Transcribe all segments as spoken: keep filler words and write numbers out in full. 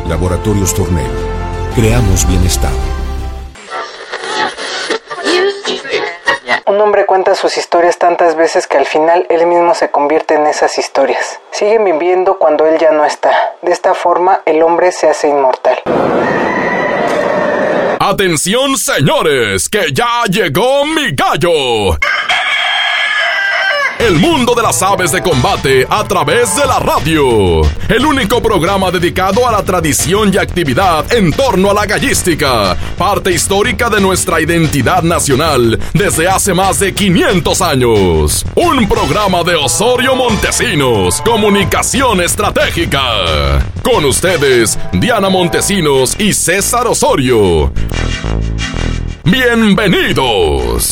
Laboratorios Tornel. Creamos bienestar. Un hombre cuenta sus historias tantas veces que al final él mismo se convierte en esas historias. Siguen viviendo cuando él ya no está. De esta forma, el hombre se hace inmortal. ¡Atención, señores! ¡Que ya llegó mi gallo! El mundo de las aves de combate a través de la radio. El único programa dedicado a la tradición y actividad en torno a la gallística, parte histórica de nuestra identidad nacional desde hace más de quinientos años. Un programa de Osorio Montesinos, Comunicación Estratégica. Con ustedes, Diana Montesinos y César Osorio. ¡Bienvenidos!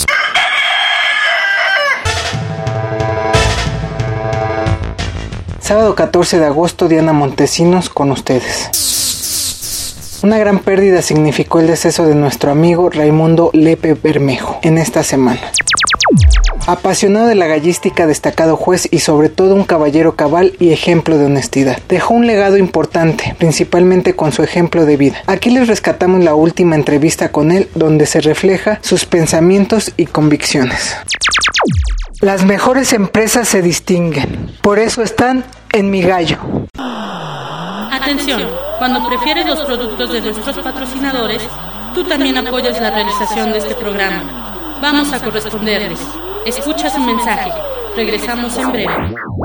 Sábado catorce de agosto, Diana Montesinos con ustedes. Una gran pérdida significó el deceso de nuestro amigo Raimundo Lepe Bermejo en esta semana. Apasionado de la gallística, destacado juez y sobre todo un caballero cabal y ejemplo de honestidad. Dejó un legado importante, principalmente con su ejemplo de vida. Aquí les rescatamos la última entrevista con él, donde se refleja sus pensamientos y convicciones. Las mejores empresas se distinguen, por eso están en Mi Gallo. Atención, cuando prefieres los productos de nuestros patrocinadores, tú también apoyas la realización de este programa. Vamos a corresponderles. Escucha su mensaje. Regresamos en breve.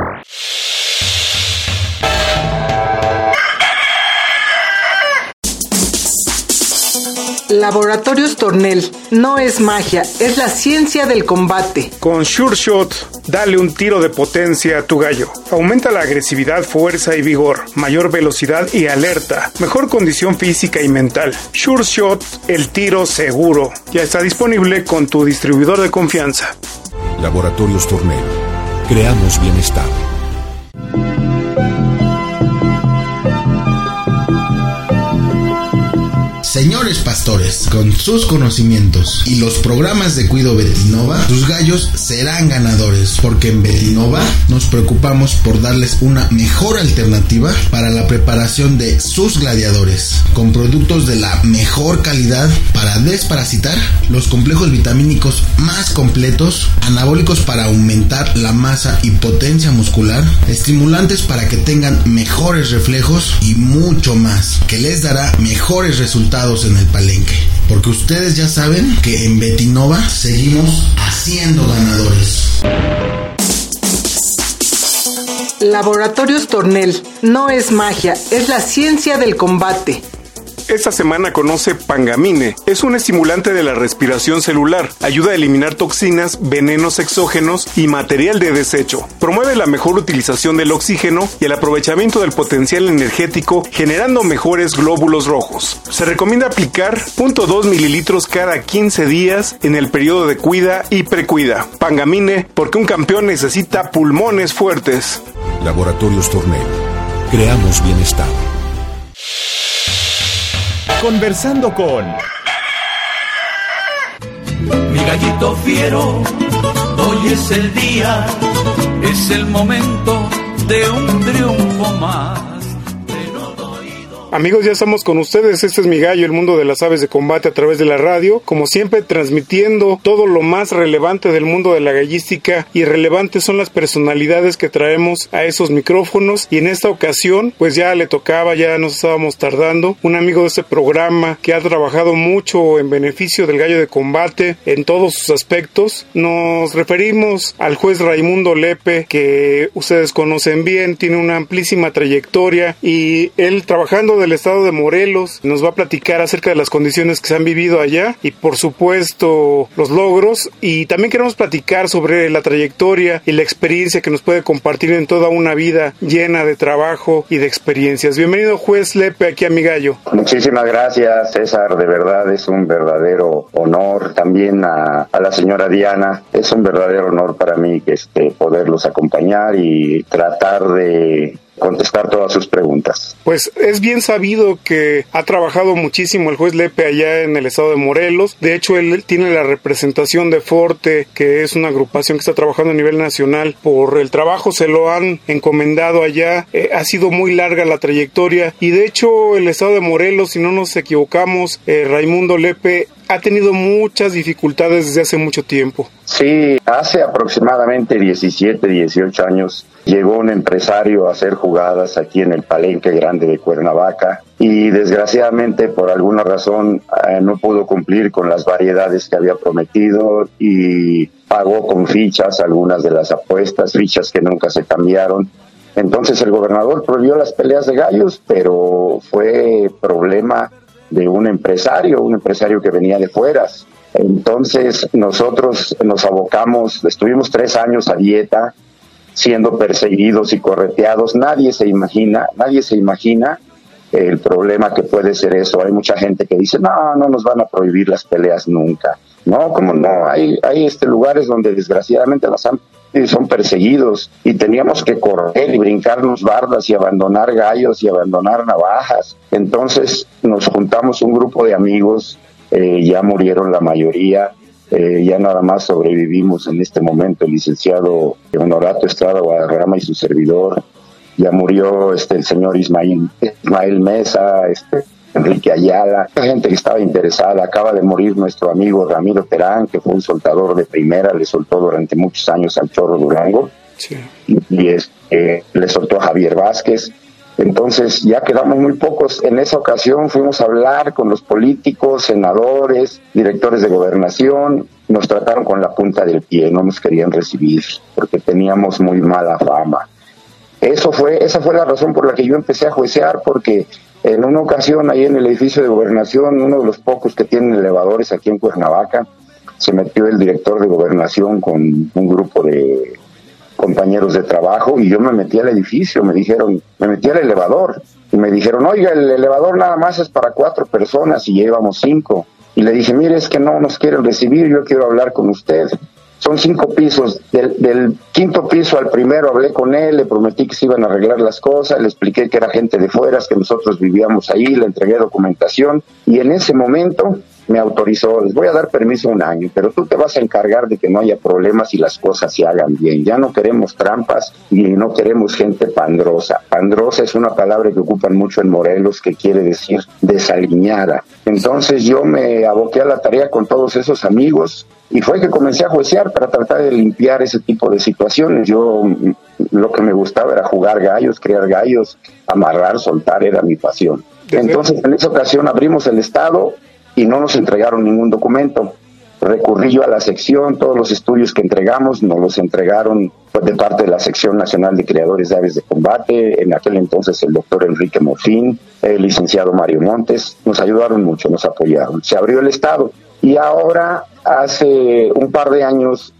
Laboratorios Tornel. No es magia, es la ciencia del combate. Con Sure Shot, dale un tiro de potencia a tu gallo. Aumenta la agresividad, fuerza y vigor, mayor velocidad y alerta, mejor condición física y mental. Sure Shot, el tiro seguro. Ya está disponible con tu distribuidor de confianza. Laboratorios Tornel. Creamos bienestar. Señores pastores, con sus conocimientos y los programas de Cuido Betinova, tus gallos serán ganadores, porque en Betinova nos preocupamos por darles una mejor alternativa para la preparación de sus gladiadores, con productos de la mejor calidad para desparasitar, los complejos vitamínicos más completos, anabólicos para aumentar la masa y potencia muscular, estimulantes para que tengan mejores reflejos y mucho más, que les dará mejores resultados en el palenque, porque ustedes ya saben que en Betinova seguimos haciendo ganadores. Laboratorios Tornel. No es magia, es la ciencia del combate. Esta semana conoce Pangamine. Es un estimulante de la respiración celular. Ayuda a eliminar toxinas, venenos exógenos y material de desecho. Promueve la mejor utilización del oxígeno y el aprovechamiento del potencial energético, generando mejores glóbulos rojos. Se recomienda aplicar cero punto dos mililitros cada quince días en el periodo de cuida y precuida. Pangamine, porque un campeón necesita pulmones fuertes. Laboratorios Tornel. Creamos bienestar. Conversando con mi gallito fiero, hoy es el día, es el momento de un triunfo más. Amigos, ya estamos con ustedes. Este es Mi Gallo, el mundo de las aves de combate a través de la radio. Como siempre, transmitiendo todo lo más relevante del mundo de la gallística, y relevantes son las personalidades que traemos a esos micrófonos. Y en esta ocasión, pues ya le tocaba, ya nos estábamos tardando, un amigo de este programa que ha trabajado mucho en beneficio del gallo de combate en todos sus aspectos. Nos referimos al juez Raimundo Lepe, que ustedes conocen bien, tiene una amplísima trayectoria, y él, trabajando del estado de Morelos, nos va a platicar acerca de las condiciones que se han vivido allá y por supuesto los logros, y también queremos platicar sobre la trayectoria y la experiencia que nos puede compartir en toda una vida llena de trabajo y de experiencias. Bienvenido, juez Lepe, aquí a Mi Gallo. Muchísimas gracias, César, de verdad es un verdadero honor. También a, a la señora Diana, es un verdadero honor para mí que este, poderlos acompañar y tratar de contestar todas sus preguntas. Pues es bien sabido que ha trabajado muchísimo el juez Lepe allá en el estado de Morelos. De hecho, él tiene la representación de Forte, que es una agrupación que está trabajando a nivel nacional. Por el trabajo se lo han encomendado allá. Eh, ha sido muy larga la trayectoria y de hecho el estado de Morelos, si no nos equivocamos, eh, Raimundo Lepe ha tenido muchas dificultades desde hace mucho tiempo. Sí, hace aproximadamente diecisiete, dieciocho años llegó un empresario a hacer jugadas aquí en el Palenque Grande de Cuernavaca y desgraciadamente por alguna razón eh, no pudo cumplir con las variedades que había prometido y pagó con fichas algunas de las apuestas, fichas que nunca se cambiaron. Entonces el gobernador prohibió las peleas de gallos, pero fue problema de un empresario, un empresario que venía de fueras. Entonces nosotros nos abocamos, estuvimos tres años a dieta, siendo perseguidos y correteados. Nadie se imagina, nadie se imagina el problema que puede ser eso. Hay mucha gente que dice, no, no nos van a prohibir las peleas nunca. No, como no, hay, hay este lugares donde desgraciadamente las han son perseguidos y teníamos que correr y brincarnos bardas y abandonar gallos y abandonar navajas. Entonces nos juntamos un grupo de amigos, eh, ya murieron la mayoría, eh, ya nada más sobrevivimos en este momento el licenciado Honorato Estrada Guadarrama y su servidor. Ya murió este el señor Ismael, Ismael Mesa, este Enrique Ayala, la gente que estaba interesada. Acaba de morir nuestro amigo Ramiro Terán, que fue un soltador de primera, le soltó durante muchos años al Chorro Durango, sí. y, y este, le soltó a Javier Vázquez. Entonces ya quedamos muy pocos. En esa ocasión fuimos a hablar con los políticos, senadores, directores de gobernación. Nos trataron con la punta del pie, no nos querían recibir porque teníamos muy mala fama. Eso fue, esa fue la razón por la que yo empecé a juecear, porque en una ocasión ahí en el edificio de gobernación, uno de los pocos que tienen elevadores aquí en Cuernavaca, se metió el director de gobernación con un grupo de compañeros de trabajo y yo me metí al edificio, me dijeron, me metí al elevador y me dijeron, oiga, el elevador nada más es para cuatro personas y ya íbamos cinco. Y le dije, mire, es que no nos quieren recibir, yo quiero hablar con usted. Son cinco pisos, del, del quinto piso al primero hablé con él, le prometí que se iban a arreglar las cosas, le expliqué que era gente de fuera, que nosotros vivíamos ahí, le entregué documentación y en ese momento me autorizó, les voy a dar permiso un año, pero tú te vas a encargar de que no haya problemas y las cosas se hagan bien. Ya no queremos trampas y no queremos gente pandrosa. Pandrosa es una palabra que ocupan mucho en Morelos, que quiere decir desaliñada. Entonces yo me aboqué a la tarea con todos esos amigos y fue que comencé a juecear para tratar de limpiar ese tipo de situaciones. Yo lo que me gustaba era jugar gallos, criar gallos, amarrar, soltar, era mi pasión. Entonces en esa ocasión abrimos el estado y no nos entregaron ningún documento. Recurrí yo a la sección, todos los estudios que entregamos nos los entregaron pues, de parte de la Sección Nacional de Criadores de Aves de Combate, en aquel entonces el doctor Enrique Morfín, el licenciado Mario Montes, nos ayudaron mucho, nos apoyaron. Se abrió el estado y ahora hace un par de años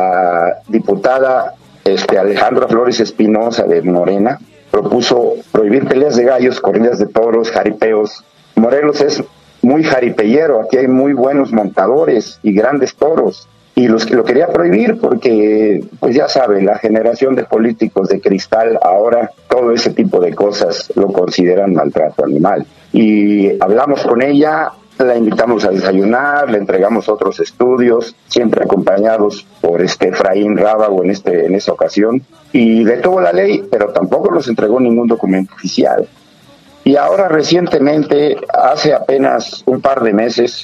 la diputada este, Alejandra Flores Espinosa de Morena propuso prohibir peleas de gallos, corridas de toros, jaripeos. Morelos es muy jaripellero, aquí hay muy buenos montadores y grandes toros, y los que lo quería prohibir porque, pues ya sabe, la generación de políticos de cristal ahora todo ese tipo de cosas lo consideran maltrato animal. Y hablamos con ella, la invitamos a desayunar, le entregamos otros estudios, siempre acompañados por este Efraín Rábago en, este, en esa ocasión, y detuvo la ley, pero tampoco nos entregó ningún documento oficial. Y ahora recientemente, hace apenas un par de meses,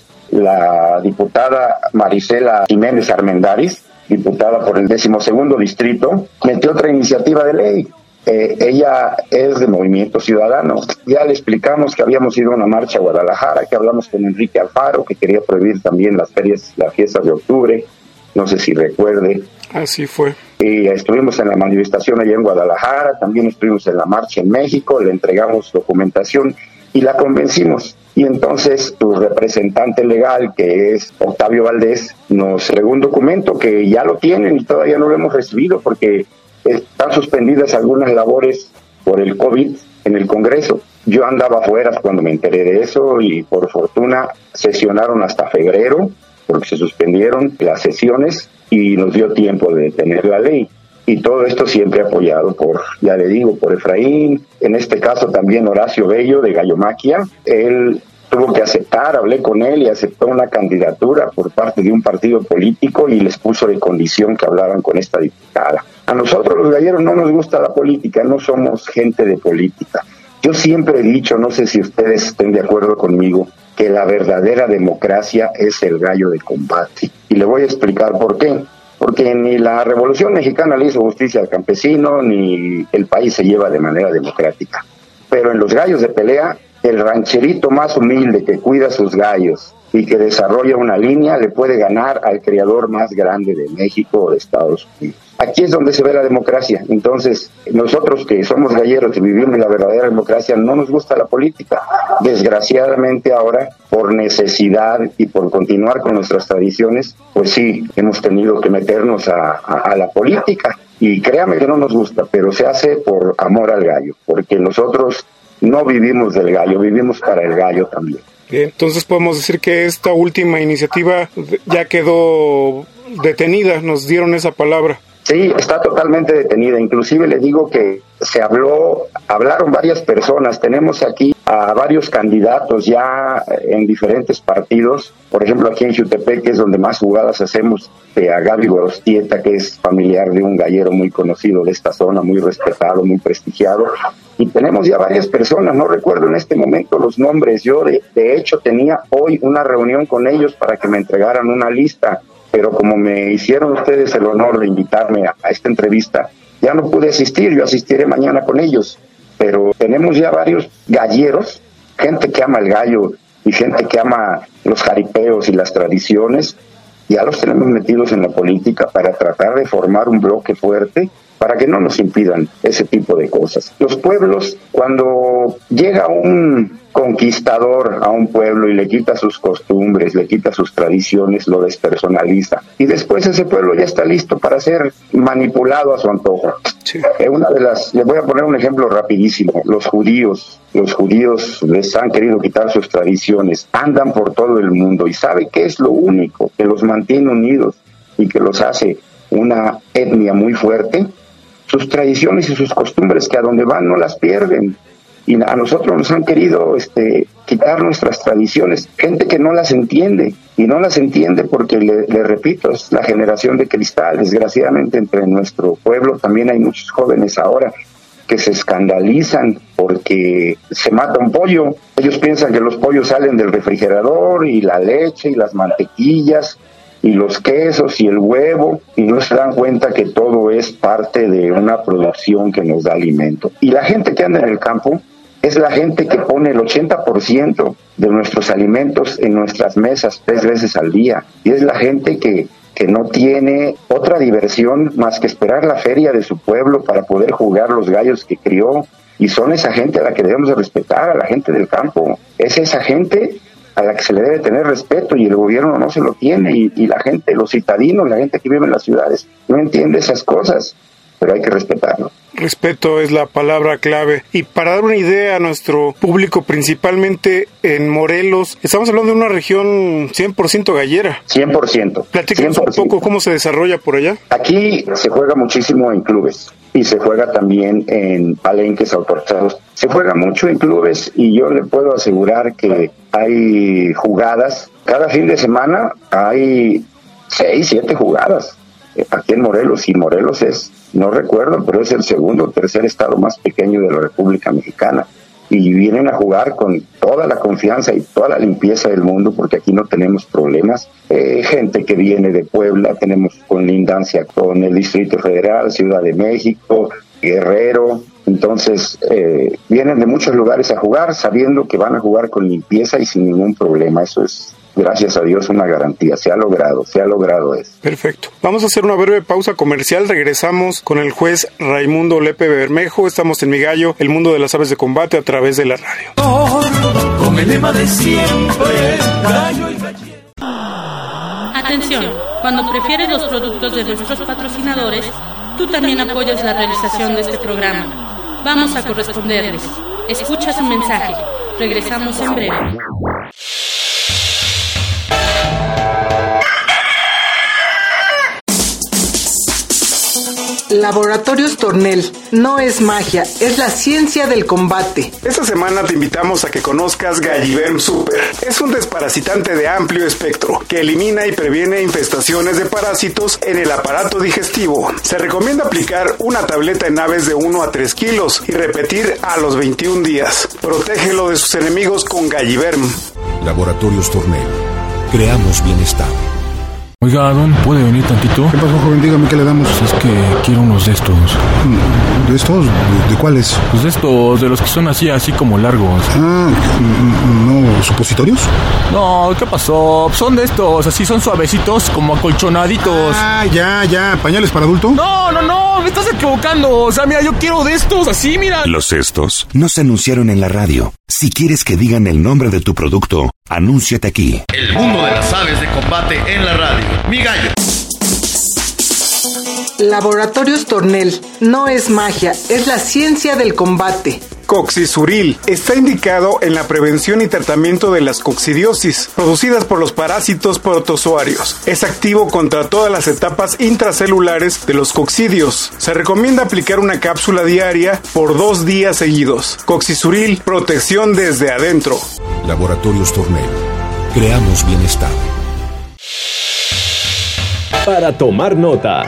la diputada Marisela Jiménez Armendáriz, diputada por el decimosegundo distrito, metió otra iniciativa de ley. Eh, ella es de Movimiento Ciudadano. Ya le explicamos que habíamos ido a una marcha a Guadalajara, que hablamos con Enrique Alfaro, que quería prohibir también las ferias, las fiestas de octubre, no sé si recuerde. Así fue. Y estuvimos en la manifestación allá en Guadalajara, también estuvimos en la marcha en México, le entregamos documentación y la convencimos. Y entonces su representante legal, que es Octavio Valdés, nos entregó un documento que ya lo tienen y todavía no lo hemos recibido porque están suspendidas algunas labores por el COVID en el Congreso. Yo andaba afuera cuando me enteré de eso y por fortuna sesionaron hasta febrero porque se suspendieron las sesiones y nos dio tiempo de tener la ley. Y todo esto siempre apoyado por, ya le digo, por Efraín, en este caso también Horacio Bello de Gallomaquia. Él tuvo que aceptar, hablé con él y aceptó una candidatura por parte de un partido político y les puso de condición que hablaran con esta diputada. A nosotros los galleros no nos gusta la política, no somos gente de política. Yo siempre he dicho, no sé si ustedes estén de acuerdo conmigo, que la verdadera democracia es el gallo de combate. Y le voy a explicar por qué. Porque ni la Revolución Mexicana le hizo justicia al campesino, ni el país se lleva de manera democrática. Pero en los gallos de pelea, el rancherito más humilde que cuida sus gallos y que desarrolla una línea le puede ganar al criador más grande de México o de Estados Unidos. Aquí es donde se ve la democracia. Entonces, nosotros que somos galleros y vivimos la verdadera democracia, no nos gusta la política. Desgraciadamente ahora, por necesidad y por continuar con nuestras tradiciones, pues sí, hemos tenido que meternos a, a, a la política. Y créame que no nos gusta, pero se hace por amor al gallo, porque nosotros no vivimos del gallo, vivimos para el gallo también. Bien, entonces podemos decir que esta última iniciativa ya quedó detenida, nos dieron esa palabra. Sí, está totalmente detenida. Inclusive le digo que se habló, hablaron varias personas. Tenemos aquí a varios candidatos ya en diferentes partidos. Por ejemplo, aquí en Jutepec, que es donde más jugadas hacemos, eh, a Gaby Gorostieta, que es familiar de un gallero muy conocido de esta zona, muy respetado, muy prestigiado. Y tenemos ya varias personas, no recuerdo en este momento los nombres. Yo, de, de hecho, tenía hoy una reunión con ellos para que me entregaran una lista. Pero como me hicieron ustedes el honor de invitarme a, a esta entrevista, ya no pude asistir, yo asistiré mañana con ellos. Pero tenemos ya varios galleros, gente que ama el gallo y gente que ama los jaripeos y las tradiciones, ya los tenemos metidos en la política para tratar de formar un bloque fuerte para que no nos impidan ese tipo de cosas. Los pueblos, cuando llega un conquistador a un pueblo y le quita sus costumbres, le quita sus tradiciones, lo despersonaliza. Y después ese pueblo ya está listo para ser manipulado a su antojo. Sí. Eh, una de las, les voy a poner un ejemplo rapidísimo. Los judíos, los judíos les han querido quitar sus tradiciones, andan por todo el mundo y ¿sabe qué es lo único que los mantiene unidos y que los hace una etnia muy fuerte? Sus tradiciones y sus costumbres, que a donde van no las pierden. Y a nosotros nos han querido este, quitar nuestras tradiciones, gente que no las entiende, y no las entiende porque, le, le repito, es la generación de cristal. Desgraciadamente entre nuestro pueblo también hay muchos jóvenes ahora que se escandalizan porque se mata un pollo. Ellos piensan que los pollos salen del refrigerador, y la leche, y las mantequillas, y los quesos, y el huevo, y no se dan cuenta que todo es parte de una producción que nos da alimento. Y la gente que anda en el campo es la gente que pone el ochenta por ciento de nuestros alimentos en nuestras mesas tres veces al día. Y es la gente que, que no tiene otra diversión más que esperar la feria de su pueblo para poder jugar los gallos que crió. Y son esa gente a la que debemos de respetar, a la gente del campo. Es esa gente a la que se le debe tener respeto, y el gobierno no se lo tiene, y, y la gente, los citadinos, la gente que vive en las ciudades, no entiende esas cosas, pero hay que respetarlo. Respeto es la palabra clave. Y para dar una idea a nuestro público, principalmente en Morelos, estamos hablando de una región cien por ciento gallera. cien por ciento. Platícanos un poco cómo se desarrolla por allá. Aquí se juega muchísimo en clubes y se juega también en palenques autorizados. Se juega mucho en clubes y yo le puedo asegurar que hay jugadas. Cada fin de semana hay seis, siete jugadas aquí en Morelos, y Morelos es, no recuerdo, pero es el segundo o tercer estado más pequeño de la República Mexicana, y vienen a jugar con toda la confianza y toda la limpieza del mundo, porque aquí no tenemos problemas. Eh, gente que viene de Puebla, tenemos conlindancia con el Distrito Federal, Ciudad de México, Guerrero, entonces eh, vienen de muchos lugares a jugar sabiendo que van a jugar con limpieza y sin ningún problema. Eso es, gracias a Dios, una garantía. Se ha logrado, se ha logrado eso. Perfecto. Vamos a hacer una breve pausa comercial. Regresamos con el juez Raimundo Lepe Bermejo. Estamos en Mi Gallo, el mundo de las aves de combate a través de la radio. Con el lema de siempre, gallo y gallina. Atención, cuando prefieres los productos de nuestros patrocinadores, tú también apoyas la realización de este programa. Vamos a corresponderles. Escucha su mensaje. Regresamos en breve. Laboratorios Tornel. No es magia, es la ciencia del combate. Esta semana te invitamos a que conozcas Galliverm Super. Es un desparasitante de amplio espectro que elimina y previene infestaciones de parásitos en el aparato digestivo. Se recomienda aplicar una tableta en aves de uno a tres kilos y repetir a los veintiún días. Protégelo de sus enemigos con Galliverm. Laboratorios Tornel. Creamos bienestar. Oiga, Don, ¿puede venir tantito? ¿Qué pasó, joven? Dígame, ¿qué le damos? Pues es que quiero unos de estos. ¿De estos? ¿De, de cuáles? Pues de estos, de los que son así, así como largos. Ah, ¿no supositorios? No, ¿qué pasó? Son de estos, así son suavecitos, como acolchonaditos. Ah, ya, ya. ¿Pañales para adulto? No, no, no, me estás equivocando. O sea, mira, yo quiero de estos, así, mira. Los estos no se anunciaron en la radio. Si quieres que digan el nombre de tu producto, anúnciate aquí. El mundo de las aves de combate en la radio. Mi gallo. Laboratorios Tornel. No es magia, es la ciencia del combate. Coccisuril está indicado en la prevención y tratamiento de las coccidiosis, producidas por los parásitos protozoarios. Es activo contra todas las etapas intracelulares de los coccidios. Se recomienda aplicar una cápsula diaria por dos días seguidos. Coccisuril, protección desde adentro. Laboratorios Tornel. Creamos bienestar. Para tomar nota.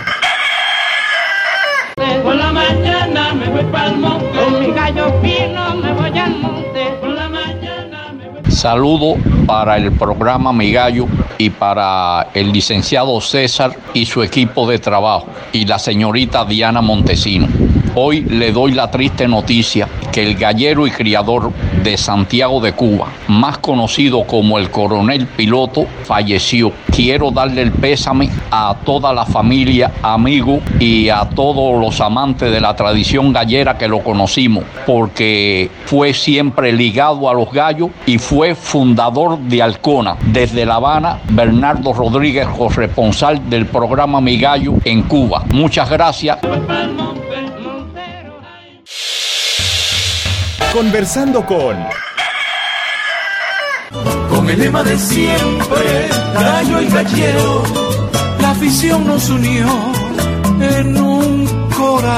Por la mañana me voy pa'l monte, con mi gallo fino me voy al monte. Por la mañana me voy... Saludo para el programa Mi Gallo y para el licenciado César y su equipo de trabajo y la señorita Diana Montesino. Hoy le doy la triste noticia que el gallero y criador de Santiago de Cuba, más conocido como el Coronel Piloto, falleció. Quiero darle el pésame a toda la familia, amigos y a todos los amantes de la tradición gallera que lo conocimos, porque fue siempre ligado a los gallos y fue fundador de Alcona. Desde La Habana, Bernardo Rodríguez, corresponsal del programa Mi Gallo en Cuba. Muchas gracias. Conversando con... Con el lema de siempre, gallo y gallero, la afición nos unió en un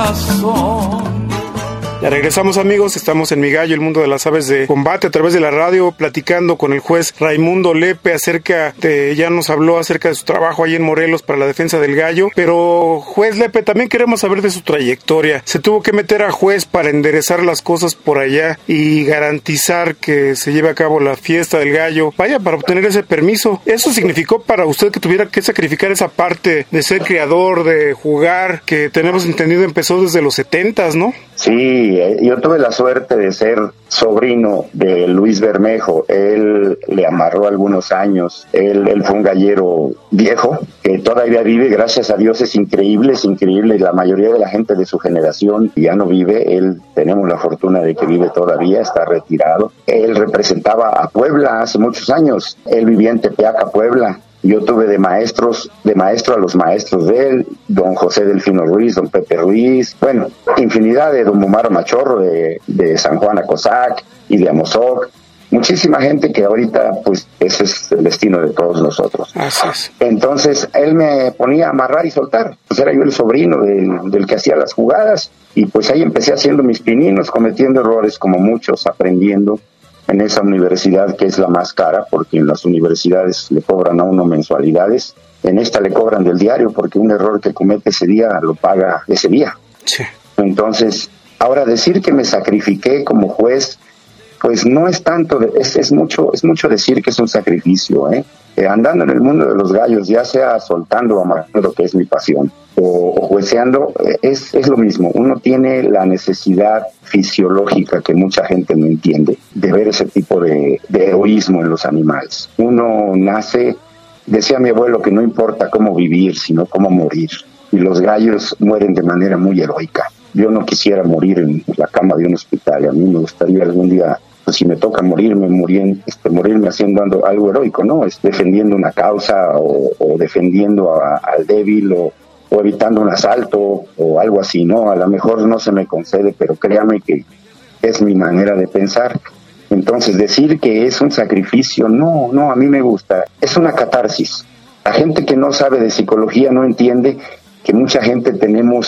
corazón. Ya regresamos, amigos, estamos en Mi Gallo, el mundo de las aves de combate, a través de la radio, platicando con el juez Raimundo Lepe acerca de, ya nos habló acerca de su trabajo ahí en Morelos para la defensa del gallo, pero juez Lepe, también queremos saber de su trayectoria. Se tuvo que meter a juez para enderezar las cosas por allá y garantizar que se lleve a cabo la fiesta del gallo, vaya, para obtener ese permiso. ¿Eso significó para usted que tuviera que sacrificar esa parte de ser criador, de jugar, que tenemos entendido empezó desde los setentas, ¿no? Sí, yo tuve la suerte de ser sobrino de Luis Bermejo. Él le amarró algunos años. Él, él fue un gallero viejo que todavía vive, gracias a Dios. Es increíble, es increíble. La mayoría de la gente de su generación ya no vive. Él, tenemos la fortuna de que vive todavía, está retirado. Él representaba a Puebla hace muchos años. Él vivía en Tepeaca, Puebla. Yo tuve de maestros, de maestro a los maestros de él, don José Delfino Ruiz, don Pepe Ruiz, bueno, infinidad de don Mumaro Machorro, de, de San Juan Acosac y de Amozoc. Muchísima gente que ahorita, pues, ese es el destino de todos nosotros. Así es. Entonces, él me ponía a amarrar y soltar. Pues era yo el sobrino del, del que hacía las jugadas. Y pues ahí empecé haciendo mis pininos, cometiendo errores como muchos, aprendiendo en esa universidad que es la más cara, porque en las universidades le cobran a uno mensualidades. En esta le cobran del diario, porque un error que comete ese día lo paga ese día. Sí. Entonces, ahora decir que me sacrifiqué como juez, pues no es tanto, de, es, es mucho es mucho decir que es un sacrificio, ¿eh? Eh, andando en el mundo de los gallos, ya sea soltando o amarrando, que es mi pasión, o, o jueceando, eh, es, es lo mismo. Uno tiene la necesidad fisiológica que mucha gente no entiende, de ver ese tipo de, de heroísmo en los animales. Uno nace, decía mi abuelo, que no importa cómo vivir, sino cómo morir. Y los gallos mueren de manera muy heroica. Yo no quisiera morir en la cama de un hospital. A mí me gustaría algún día, pues si me toca morirme, morir, este, morirme haciendo algo heroico, ¿no? Es defendiendo una causa o, o defendiendo a, al débil o, o evitando un asalto o algo así, ¿no? A lo mejor no se me concede, pero créame que es mi manera de pensar. Entonces, decir que es un sacrificio, no, no, a mí me gusta. Es una catarsis. La gente que no sabe de psicología no entiende que mucha gente tenemos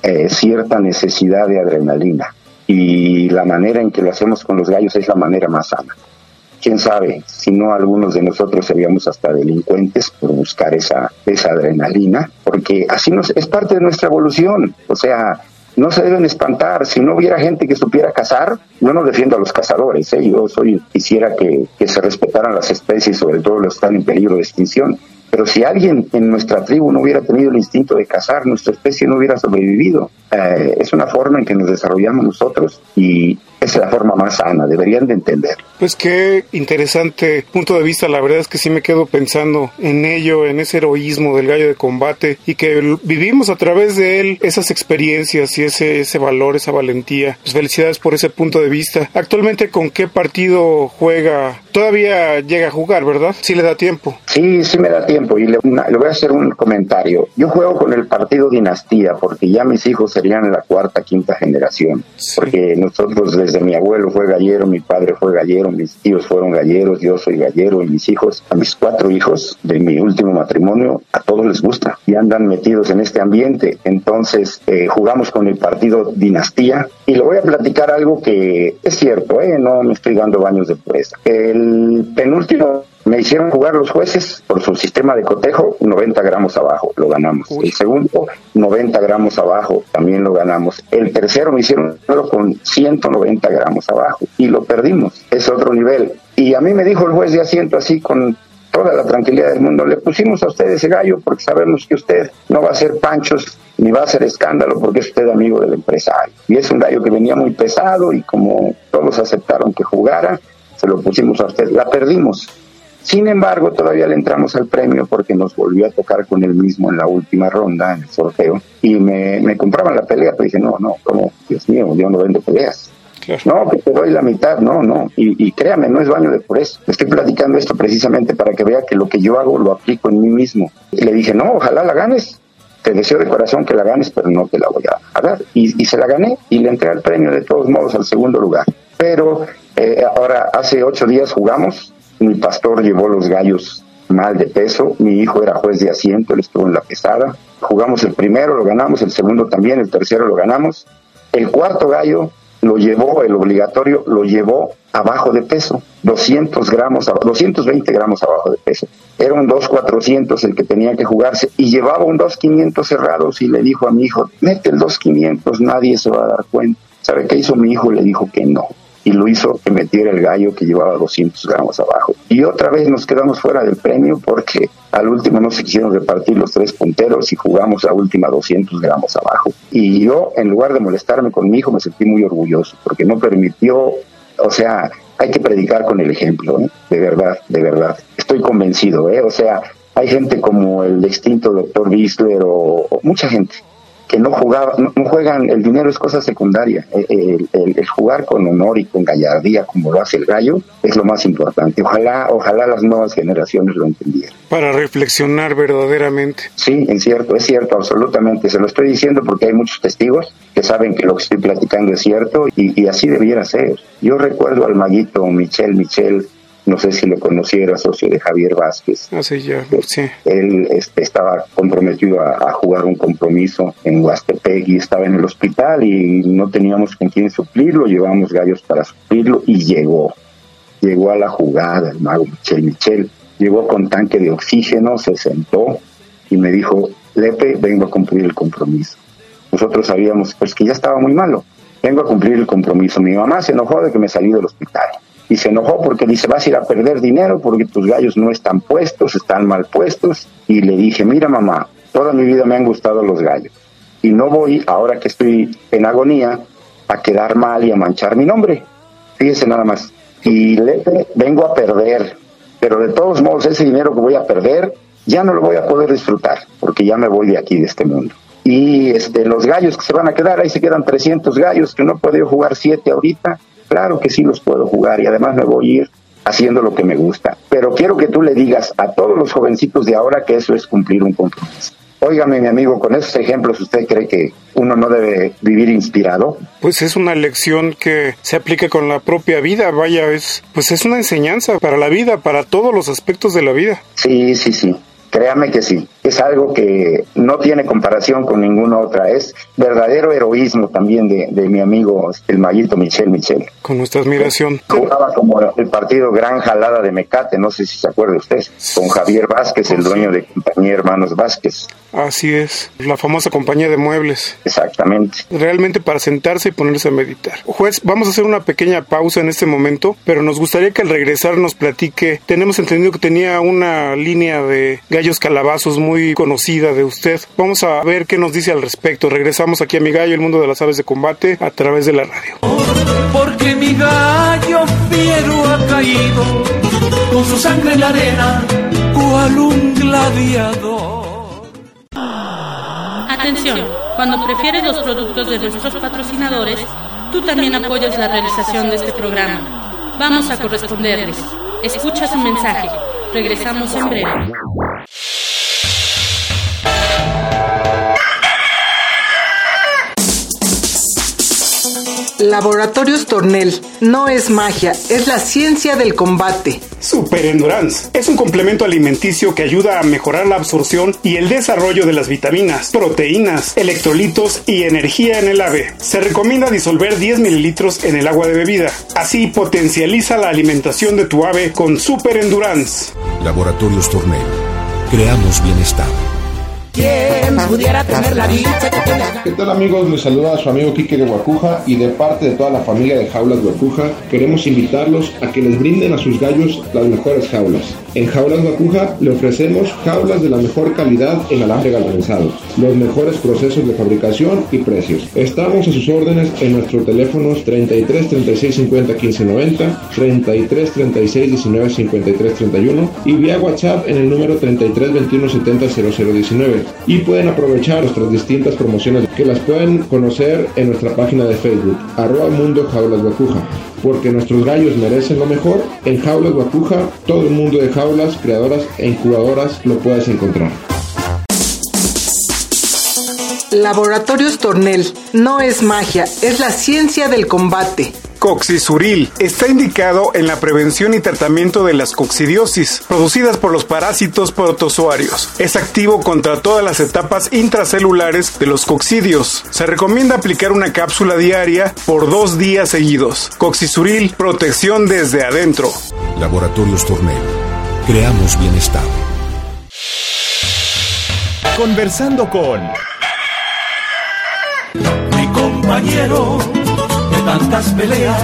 eh, cierta necesidad de adrenalina. Y la manera en que lo hacemos con los gallos es la manera más sana. Quién sabe, si no algunos de nosotros seríamos hasta delincuentes por buscar esa, esa adrenalina, porque así nos, es parte de nuestra evolución. O sea, no se deben espantar. Si no hubiera gente que supiera cazar, yo no defiendo a los cazadores, ¿eh? Yo soy, quisiera que, que se respetaran las especies, sobre todo las que están en peligro de extinción. Pero si alguien en nuestra tribu no hubiera tenido el instinto de cazar, nuestra especie no hubiera sobrevivido. Eh, es una forma en que nos desarrollamos nosotros y es la forma más sana, deberían de entender. Pues qué interesante punto de vista, la verdad es que sí me quedo pensando en ello, en ese heroísmo del gallo de combate y que vivimos a través de él esas experiencias y ese, ese valor, esa valentía. Pues felicidades por ese punto de vista. Actualmente, ¿con qué partido juega? Todavía llega a jugar, ¿verdad? Sí le da tiempo. Sí, sí me da tiempo y le, una, le voy a hacer un comentario. Yo juego con el partido Dinastía porque ya mis hijos serían la cuarta, quinta generación. Sí. Porque nosotros desde mi abuelo fue gallero, mi padre fue gallero, mis tíos fueron galleros, yo soy gallero y mis hijos, a mis cuatro hijos de mi último matrimonio, a todos les gusta y andan metidos en este ambiente. Entonces eh, jugamos con el partido Dinastía y le voy a platicar algo que es cierto, ¿eh? No me estoy dando baños de pureza. El penúltimo me hicieron jugar los jueces por su sistema de cotejo, noventa gramos abajo, lo ganamos. Uy. El segundo, noventa gramos abajo, también lo ganamos. El tercero me hicieron con ciento noventa gramos abajo y lo perdimos. Es otro nivel. Y a mí me dijo el juez de asiento así con toda la tranquilidad del mundo, le pusimos a usted ese gallo porque sabemos que usted no va a hacer panchos ni va a hacer escándalo porque es usted amigo del empresario. Y es un gallo que venía muy pesado y como todos aceptaron que jugara, se lo pusimos a usted. La perdimos. Sin embargo, todavía le entramos al premio porque nos volvió a tocar con él mismo en la última ronda, en el sorteo, y me, me compraban la pelea, pero dije, no, no, ¿cómo? Dios mío, yo no vendo peleas. Claro. No, que te doy la mitad, no, no, y, y créame, no es baño de pureza. Estoy platicando esto precisamente para que vea que lo que yo hago lo aplico en mí mismo. Y le dije, no, ojalá la ganes, te deseo de corazón que la ganes, pero no te la voy a dar. Y, y se la gané y le entré al premio de todos modos al segundo lugar. Pero eh, ahora, hace ocho días jugamos. Mi pastor llevó los gallos mal de peso, mi hijo era juez de asiento, él estuvo en la pesada, jugamos el primero, lo ganamos, el segundo también, el tercero lo ganamos, el cuarto gallo lo llevó, el obligatorio, lo llevó abajo de peso, doscientos gramos, doscientos veinte gramos abajo de peso, era un dos cuatrocientos el que tenía que jugarse y llevaba un dos quinientos cerrados y le dijo a mi hijo, mete el dos quinientos, nadie se va a dar cuenta. ¿Sabe qué hizo mi hijo? Le dijo que no. Y lo hizo que metiera el gallo que llevaba doscientos gramos abajo. Y otra vez nos quedamos fuera del premio porque al último no se quisieron repartir los tres punteros y jugamos la última doscientos gramos abajo. Y yo, en lugar de molestarme con mi hijo, me sentí muy orgulloso porque no permitió, o sea, hay que predicar con el ejemplo, ¿eh? De verdad, de verdad. Estoy convencido, ¿eh? O sea, hay gente como el extinto doctor Bisler o, o mucha gente que no jugaba, no, no juegan, el dinero es cosa secundaria, el, el, el, el jugar con honor y con gallardía como lo hace el gallo es lo más importante. Ojalá, ojalá las nuevas generaciones lo entendieran. Para reflexionar verdaderamente. Sí, es cierto, es cierto, absolutamente. Se lo estoy diciendo porque hay muchos testigos que saben que lo que estoy platicando es cierto y, y así debiera ser. Yo recuerdo al maguito Michel Michel, no sé si lo conociera, socio de Javier Vázquez. Ah, sí, ya, sí. Él este, estaba comprometido a, a jugar un compromiso en Huastepec y estaba en el hospital y no teníamos con quién suplirlo, llevamos gallos para suplirlo y llegó. Llegó a la jugada el mago Michel Michel, llegó con tanque de oxígeno, se sentó y me dijo, Lepe, vengo a cumplir el compromiso. Nosotros sabíamos pues que ya estaba muy malo, vengo a cumplir el compromiso. Mi mamá se enojó de que me salí del hospital. Y se enojó porque dice, vas a ir a perder dinero porque tus gallos no están puestos, están mal puestos. Y le dije, mira mamá, toda mi vida me han gustado los gallos. Y no voy, ahora que estoy en agonía, a quedar mal y a manchar mi nombre. Fíjese nada más. Y le vengo a perder. Pero de todos modos, ese dinero que voy a perder, ya no lo voy a poder disfrutar, porque ya me voy de aquí, de este mundo. Y este, los gallos que se van a quedar, ahí se quedan trescientos gallos, que no he podido jugar siete ahorita. Claro que sí los puedo jugar y además me voy a ir haciendo lo que me gusta. Pero quiero que tú le digas a todos los jovencitos de ahora que eso es cumplir un compromiso. Óigame, mi amigo, con esos ejemplos, ¿usted cree que uno no debe vivir inspirado? Pues es una lección que se aplica con la propia vida, vaya, es pues es una enseñanza para la vida, para todos los aspectos de la vida. Sí, sí, sí. Créame que sí, es algo que no tiene comparación con ninguna otra, es verdadero heroísmo también de, de mi amigo el maguito Michel Michel. Con nuestra admiración. Jugaba como el partido Gran Jalada de Mecate, no sé si se acuerda usted, con Javier Vázquez, el dueño de Compañía Hermanos Vázquez. Así es, la famosa compañía de muebles. Exactamente. Realmente para sentarse y ponerse a meditar. Juez, vamos a hacer una pequeña pausa en este momento, pero nos gustaría que al regresar nos platique. Tenemos entendido que tenía una línea de gallos calabazos muy conocida de usted. Vamos a ver qué nos dice al respecto. Regresamos aquí a Mi Gallo, el mundo de las aves de combate, a través de la radio. Porque mi gallo fiero ha caído con su sangre en la arena, cual un gladiador. Atención, cuando prefieres los productos de nuestros patrocinadores, tú también apoyas la realización de este programa. Vamos a corresponderles. Escucha su mensaje. Regresamos en breve. Laboratorios Tornel. No es magia, es la ciencia del combate. Super Endurance es un complemento alimenticio que ayuda a mejorar la absorción y el desarrollo de las vitaminas, proteínas, electrolitos y energía en el ave. Se recomienda disolver diez mililitros en el agua de bebida. Así potencializa la alimentación de tu ave con Super Endurance. Laboratorios Tornel. Creamos bienestar. ¿Quién pudiera tener la dicha que tiene? ¿Qué tal, amigos? Les saluda a su amigo Quique de Guacuja, y de parte de toda la familia de Jaulas Guacuja queremos invitarlos a que les brinden a sus gallos las mejores jaulas. En Jaulas Guacuja le ofrecemos jaulas de la mejor calidad en alambre galvanizado, los mejores procesos de fabricación y precios. Estamos a sus órdenes en nuestros teléfonos treinta y tres, treinta y seis, cincuenta, quince, noventa, treinta y tres, treinta y seis, diecinueve, cincuenta y tres, treinta y uno y vía WhatsApp en el número treinta y tres, veintiuno, setenta, cero cero diecinueve. Y pueden aprovechar nuestras distintas promociones que las pueden conocer en nuestra página de Facebook, arroba mundo Jaulas Guacuja, porque nuestros gallos merecen lo mejor. En Jaulas Guacuja, todo el mundo de jaulas, creadoras e incubadoras lo puedes encontrar. Laboratorios Tornel. No es magia, es la ciencia del combate. Coxisuril está indicado en la prevención y tratamiento de las coccidiosis producidas por los parásitos protozoarios. Es activo contra todas las etapas intracelulares de los coccidios. Se recomienda aplicar una cápsula diaria por dos días seguidos. Coxisuril, protección desde adentro. Laboratorios Tornel. Creamos bienestar. Conversando con mi compañero de tantas peleas,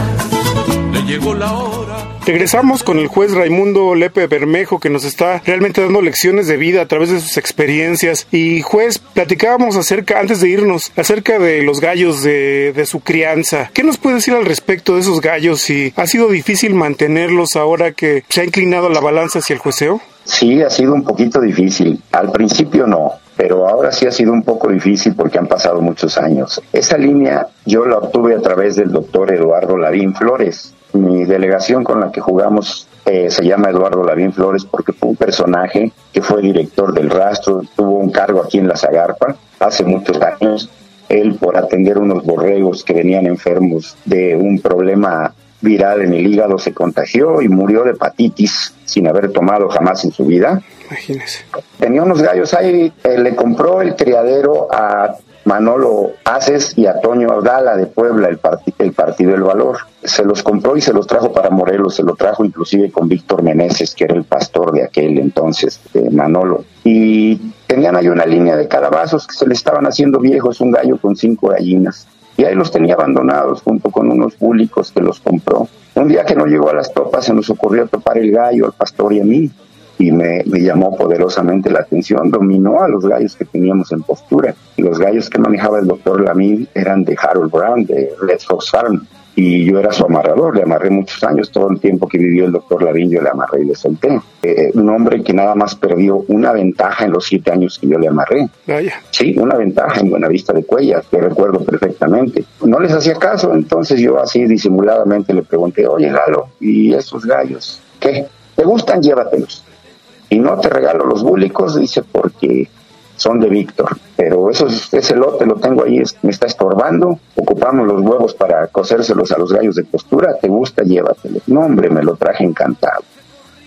le llegó la hora. Regresamos con el juez Raimundo Lepe Bermejo, que nos está realmente dando lecciones de vida a través de sus experiencias. Y juez, platicábamos acerca, antes de irnos, acerca de los gallos, de, de su crianza. ¿Qué nos puede decir al respecto de esos gallos? ¿Y ha sido difícil mantenerlos ahora que se ha inclinado la balanza hacia el jueceo? Sí, ha sido un poquito difícil. Al principio no, pero ahora sí ha sido un poco difícil porque han pasado muchos años. Esa línea yo la obtuve a través del doctor Eduardo Lavín Flores. Mi delegación con la que jugamos eh, se llama Eduardo Lavín Flores porque fue un personaje que fue director del Rastro, tuvo un cargo aquí en la Zagarpa hace muchos años. Él, por atender unos borregos que venían enfermos de un problema viral en el hígado, se contagió y murió de hepatitis sin haber tomado jamás en su vida. Imagínese. Tenía unos gallos ahí, eh, le compró el criadero a Manolo Aces y a Toño Abdala de Puebla, el, part- el Partido del Valor. Se los compró y se los trajo para Morelos, se lo trajo inclusive con Víctor Meneses, que era el pastor de aquel entonces, de Manolo. Y tenían ahí una línea de calabazos que se le estaban haciendo viejos, un gallo con cinco gallinas. Y ahí los tenía abandonados junto con unos búlicos que los compró. Un día que no llegó a las topas, se nos ocurrió topar el gallo al pastor y a mí. Y me, me llamó poderosamente la atención, dominó a los gallos que teníamos en postura. Y los gallos que manejaba el doctor Lamid eran de Harold Brown, de Red Fox Farm. Y yo era su amarrador, le amarré muchos años, todo el tiempo que vivió el doctor Lavín yo le amarré y le solté. Eh, un hombre que nada más perdió una ventaja en los siete años que yo le amarré. Vaya. Sí, una ventaja en Buenavista de Cuellas, que recuerdo perfectamente. No les hacía caso, entonces yo así disimuladamente le pregunté, oye Lalo, ¿y esos gallos qué? ¿Te gustan? Llévatelos. Y no te regalo los búlicos, dice, porque son de Víctor, pero eso, ese lote lo tengo ahí, me está estorbando, ocupamos los huevos para cosérselos a los gallos de postura, ¿te gusta? Llévatelos. No, hombre, me lo traje encantado.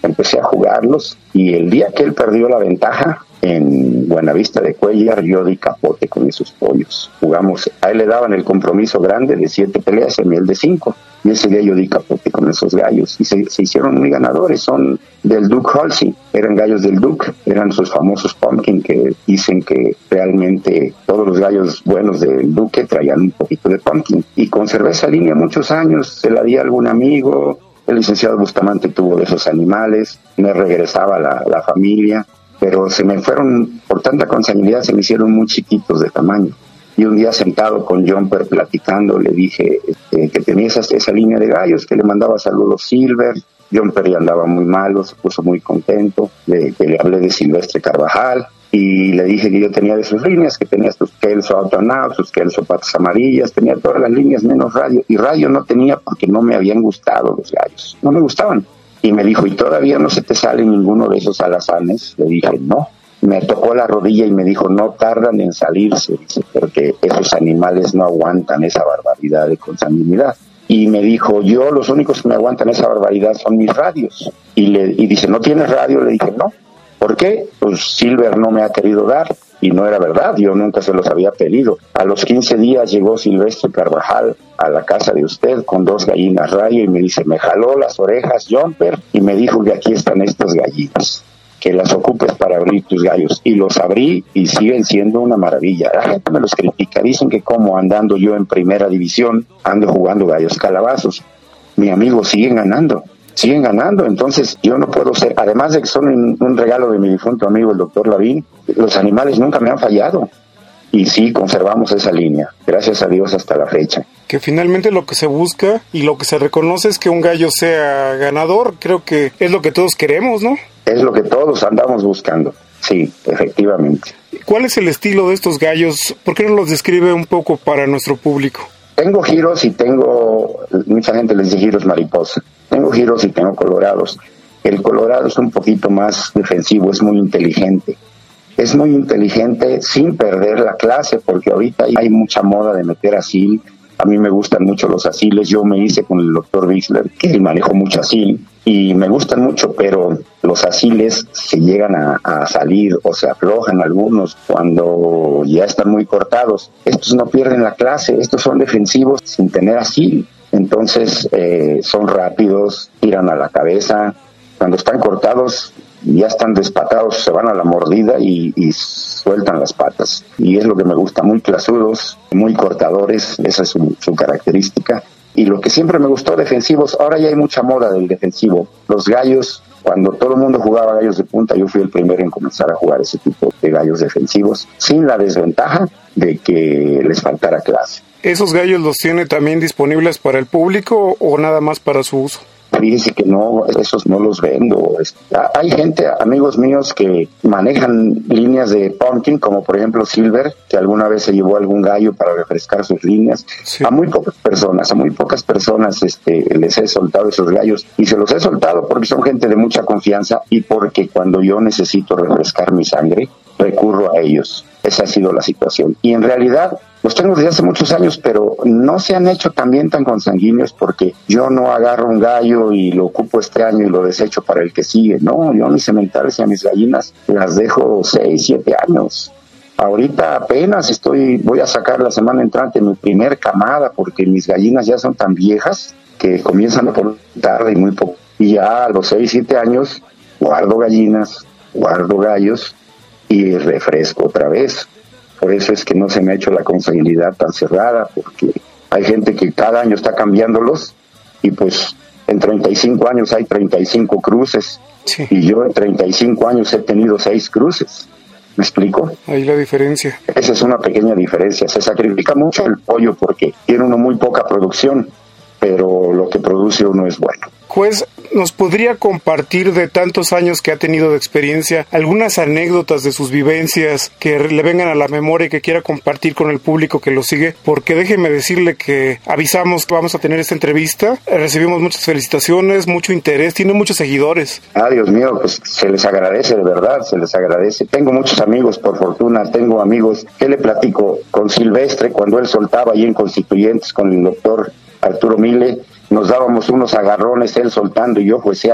empecé a jugarlos y el día que él perdió la ventaja en Buenavista de Cuellar, yo di capote con esos pollos. Jugamos, a él le daban el compromiso grande de siete peleas y a mí el de cinco. Y ese día yo di capote con esos gallos y se, se hicieron muy ganadores. Son del Duke Halsey, eran gallos del Duke, eran sus famosos pumpkin que dicen que realmente todos los gallos buenos del Duque traían un poquito de pumpkin. Y conservé esa línea muchos años, se la di a algún amigo. El licenciado Bustamante tuvo de esos animales, me regresaba la, la familia, pero se me fueron, por tanta consanguinidad, se me hicieron muy chiquitos de tamaño. Y un día sentado con Jumper platicando, le dije este, que tenía esa, esa línea de gallos, que le mandaba saludos Silver. Jumper ya andaba muy malo, se puso muy contento, le, que le hablé de Silvestre Carvajal, y le dije que yo tenía de sus líneas, que tenía sus Kelso Out and Out, sus Kelso Patas Amarillas, tenía todas las líneas menos Radio, y Radio no tenía porque no me habían gustado los gallos, no me gustaban. Y me dijo, ¿y todavía no se te sale ninguno de esos alazanes? Le dije, no. Me tocó la rodilla y me dijo, no tardan en salirse, dice, porque esos animales no aguantan esa barbaridad de consanguinidad. Y me dijo, yo los únicos que me aguantan esa barbaridad son mis radios. Y, le, y dice, ¿no tienes radio? Le dije, no. ¿Por qué? Pues Silver no me ha querido dar. Y no era verdad, yo nunca se los había pedido. A los quince días llegó Silvestre Carvajal a la casa de usted con dos gallinas radio y me dice, me jaló las orejas Jumper y me dijo que aquí están estas gallinas, que las ocupes para abrir tus gallos. Y los abrí y siguen siendo una maravilla. La gente me los critica, dicen que como andando yo en primera división, ando jugando gallos calabazos. Mi amigo, siguen ganando. siguen ganando, entonces yo no puedo ser, además de que son un, un regalo de mi difunto amigo el doctor Lavín, los animales nunca me han fallado, y sí, conservamos esa línea, gracias a Dios hasta la fecha. Que finalmente lo que se busca y lo que se reconoce es que un gallo sea ganador, creo que es lo que todos queremos, ¿no? Es lo que todos andamos buscando, sí, efectivamente. ¿Cuál es el estilo de estos gallos? ¿Por qué no los describe un poco para nuestro público? Tengo giros y tengo, mucha gente les dice giros mariposa. Tengo giros y tengo colorados. El colorado es un poquito más defensivo, es muy inteligente. Es muy inteligente sin perder la clase, porque ahorita hay mucha moda de meter asil. A mí me gustan mucho los asiles. Yo me hice con el doctor Wixler, que él manejó mucho asil, y me gustan mucho, pero los asiles se llegan a, a salir o se aflojan algunos cuando ya están muy cortados. Estos no pierden la clase, estos son defensivos sin tener asil. Entonces eh, son rápidos, tiran a la cabeza. Cuando están cortados ya están despatados, se van a la mordida y, y sueltan las patas. Y es lo que me gusta, muy clasudos, muy cortadores, esa es su, su característica. Y lo que siempre me gustó, defensivos, ahora ya hay mucha moda del defensivo. Los gallos, cuando todo el mundo jugaba gallos de punta, yo fui el primero en comenzar a jugar ese tipo de gallos defensivos, sin la desventaja de que les faltara clase. ¿Esos gallos los tiene también disponibles para el público o nada más para su uso? Fíjese que no, esos no los vendo. Hay gente, amigos míos, que manejan líneas de pumpkin, como por ejemplo Silver, que alguna vez se llevó algún gallo para refrescar sus líneas. Sí. A muy pocas personas, a muy pocas personas este, les he soltado esos gallos, y se los he soltado porque son gente de mucha confianza y porque cuando yo necesito refrescar mi sangre, recurro a ellos. Esa ha sido la situación. Y en realidad los tengo desde hace muchos años, pero no se han hecho también tan consanguíneos, porque yo no agarro un gallo y lo ocupo este año y lo desecho para el que sigue. No, yo a mis sementales y a mis gallinas las dejo seis, siete años. Ahorita apenas estoy, voy a sacar la semana entrante mi primer camada, porque mis gallinas ya son tan viejas que comienzan a poner tarde y muy poco. Y ya a los seis, siete años guardo gallinas, guardo gallos y refresco otra vez. Por eso es que no se me ha hecho la consanguinidad tan cerrada, porque hay gente que cada año está cambiándolos, y pues en treinta y cinco años hay treinta y cinco cruces, sí. Y yo en treinta y cinco años he tenido seis cruces. ¿Me explico? Ahí la diferencia. Esa es una pequeña diferencia. Se sacrifica mucho el pollo porque tiene uno muy poca producción, pero lo que produce uno es bueno. Pues, ¿nos podría compartir, de tantos años que ha tenido de experiencia, algunas anécdotas de sus vivencias que le vengan a la memoria y que quiera compartir con el público que lo sigue? Porque déjeme decirle que avisamos que vamos a tener esta entrevista, recibimos muchas felicitaciones, mucho interés, tiene muchos seguidores. Ah, Dios mío, pues se les agradece, de verdad, se les agradece. Tengo muchos amigos, por fortuna, tengo amigos, ¿qué le platico? Con Silvestre, cuando él soltaba ahí en Constituyentes con el doctor Arturo Mille, nos dábamos unos agarrones, él soltando y yo jueceando,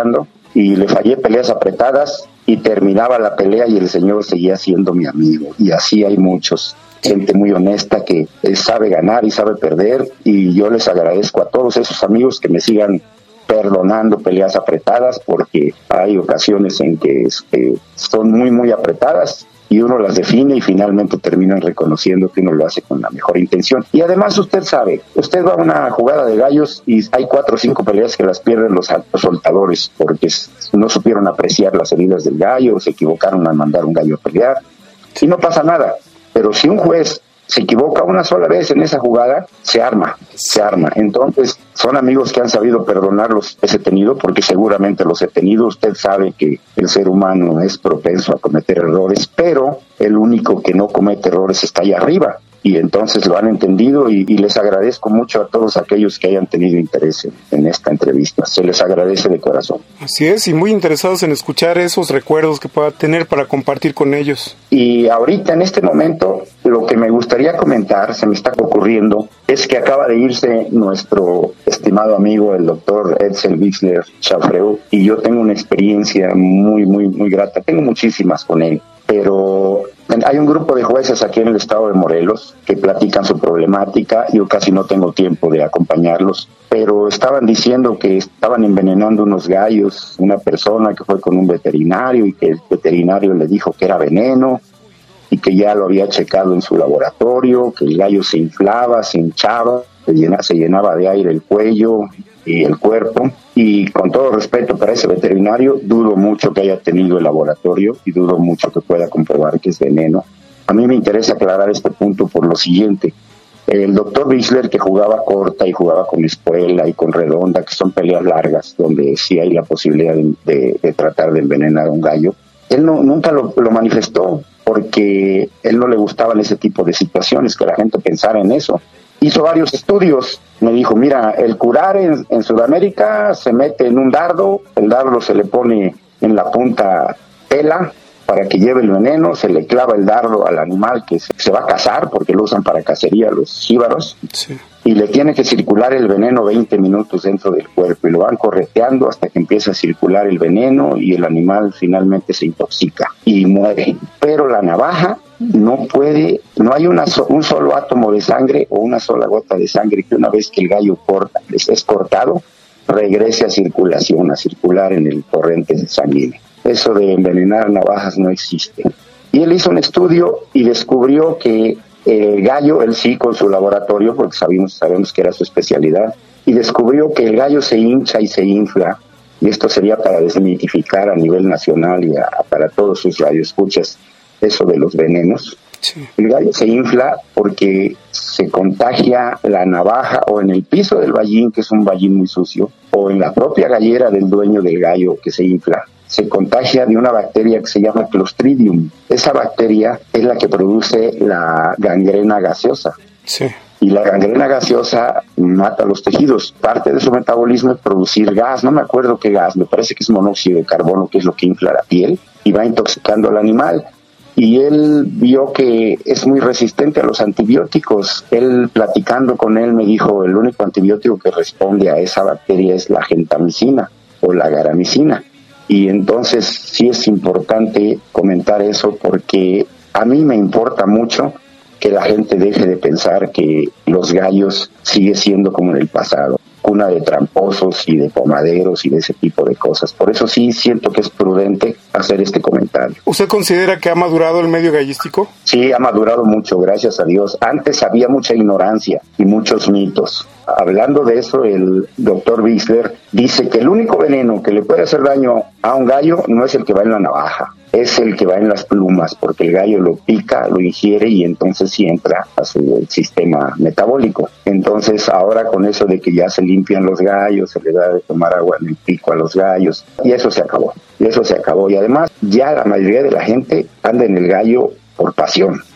y le fallé peleas apretadas y terminaba la pelea y el señor seguía siendo mi amigo. Y así hay muchos. Gente muy honesta que sabe ganar y sabe perder, y yo les agradezco a todos esos amigos que me sigan perdonando peleas apretadas, porque hay ocasiones en que eh, son muy muy apretadas y uno las define y finalmente terminan reconociendo que uno lo hace con la mejor intención. Y además usted sabe, usted va a una jugada de gallos y hay cuatro o cinco peleas que las pierden los, los soltadores porque no supieron apreciar las heridas del gallo, se equivocaron al mandar un gallo a pelear y no pasa nada. Pero si un juez se equivoca una sola vez en esa jugada, se arma, se arma. Entonces, son amigos que han sabido perdonarlos ese tenido, porque seguramente los he tenido. Usted sabe que el ser humano es propenso a cometer errores, pero el único que no comete errores está allá arriba. Y entonces lo han entendido y, y les agradezco mucho a todos aquellos que hayan tenido interés en, en esta entrevista. Se les agradece de corazón. Así es, y muy interesados en escuchar esos recuerdos que pueda tener para compartir con ellos. Y ahorita, en este momento, lo que me gustaría comentar, se me está ocurriendo, es que acaba de irse nuestro estimado amigo, el doctor Edsel Wixler Chafreu, y yo tengo una experiencia muy, muy, muy grata. Tengo muchísimas con él, pero hay un grupo de jueces aquí en el estado de Morelos que platican su problemática. Yo casi no tengo tiempo de acompañarlos, pero estaban diciendo que estaban envenenando unos gallos, una persona que fue con un veterinario y que el veterinario le dijo que era veneno y que ya lo había checado en su laboratorio, que el gallo se inflaba, se hinchaba, se llenaba, se llenaba de aire el cuello y el cuerpo. Y con todo respeto para ese veterinario, dudo mucho que haya tenido el laboratorio y dudo mucho que pueda comprobar que es veneno. A mí me interesa aclarar este punto por lo siguiente. El doctor Wixler, que jugaba corta y jugaba con espuela y con redonda, que son peleas largas donde sí hay la posibilidad de, de, de tratar de envenenar a un gallo, él no, nunca lo, lo manifestó porque él no le gustaban ese tipo de situaciones, que la gente pensara en eso. Hizo varios estudios, me dijo, mira, el curar en, en Sudamérica se mete en un dardo, el dardo se le pone en la punta tela para que lleve el veneno, se le clava el dardo al animal que se, se va a cazar, porque lo usan para cacería los jíbaros, sí. Y le tiene que circular el veneno veinte minutos dentro del cuerpo, y lo van correteando hasta que empieza a circular el veneno y el animal finalmente se intoxica y muere. Pero la navaja no puede, no hay una so, un solo átomo de sangre o una sola gota de sangre que una vez que el gallo corta, es, es cortado, regrese a circulación, a circular en el torrente sanguíneo. Eso de envenenar navajas no existe. Y él hizo un estudio y descubrió que el gallo, él sí con su laboratorio, porque sabemos, sabemos que era su especialidad, y descubrió que el gallo se hincha y se infla, y esto sería para desmitificar a nivel nacional y a, para todos sus radioescuchas eso de los venenos. Sí. El gallo se infla porque se contagia la navaja o en el piso del vallín, que es un vallín muy sucio, o en la propia gallera del dueño del gallo que se infla. Se contagia de una bacteria que se llama Clostridium. Esa bacteria es la que produce la gangrena gaseosa. Sí. Y la gangrena gaseosa mata los tejidos. Parte de su metabolismo es producir gas, no me acuerdo qué gas, me parece que es monóxido de carbono, que es lo que infla la piel y va intoxicando al animal. Y él vio que es muy resistente a los antibióticos. Él, platicando con él, me dijo, el único antibiótico que responde a esa bacteria es la gentamicina o la garamicina. Y entonces sí es importante comentar eso, porque a mí me importa mucho que la gente deje de pensar que los gallos sigue siendo como en el pasado, cuna de tramposos y de pomaderos y de ese tipo de cosas. Por eso sí siento que es prudente hacer este comentario. ¿Usted considera que ha madurado el medio gallístico? Sí, ha madurado mucho, gracias a Dios. Antes había mucha ignorancia y muchos mitos. Hablando de eso, el doctor Wixler dice que el único veneno que le puede hacer daño a un gallo no es el que va en la navaja, es el que va en las plumas, porque el gallo lo pica, lo ingiere y entonces sí entra a su sistema metabólico. Entonces ahora con eso de que ya se limpian los gallos, se le da de tomar agua en el pico a los gallos, y eso se acabó, y eso se acabó. Y además ya la mayoría de la gente anda en el gallo por pasión,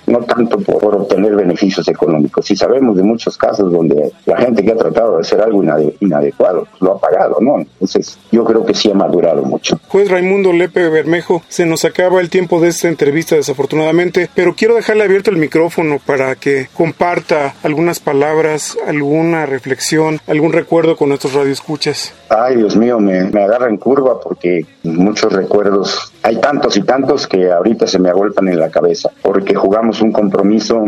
no tanto por, por obtener beneficios económicos. Si sabemos de muchos casos donde la gente que ha tratado de hacer algo inade- inadecuado, pues lo ha pagado, ¿no? Entonces, yo creo que sí ha madurado mucho. Juez Raimundo Lepe Bermejo, se nos acaba el tiempo de esta entrevista desafortunadamente, pero quiero dejarle abierto el micrófono para que comparta algunas palabras, alguna reflexión, algún recuerdo con nuestros radioescuchas. Ay, Dios mío, me, me agarra en curva porque muchos recuerdos, hay tantos y tantos que ahorita se me agolpan en la cabeza, porque jugamos un compromiso